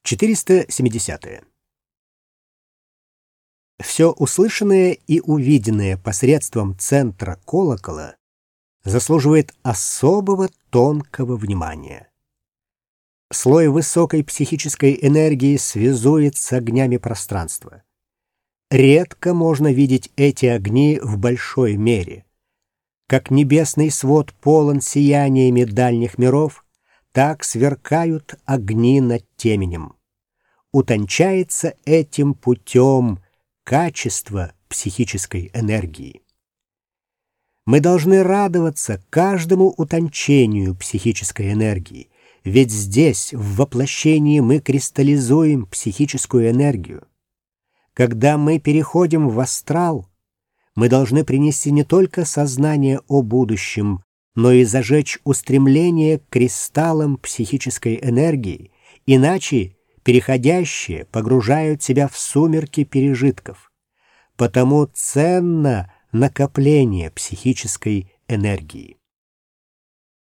470. Все услышанное и увиденное посредством центра колокола заслуживает особого тонкого внимания. Слой высокой психической энергии связует с огнями пространства. Редко можно видеть эти огни в большой мере. Как небесный свод полон сияниями дальних миров, так сверкают огни над теменем. Утончается этим путем качество психической энергии. Мы должны радоваться каждому утончению психической энергии, ведь здесь, в воплощении, мы кристаллизуем психическую энергию. Когда мы переходим в астрал, мы должны принести не только сознание о будущем, но и зажечь устремление к кристаллам психической энергии, иначе переходящие погружают себя в сумерки пережитков. Потому ценно накопление психической энергии.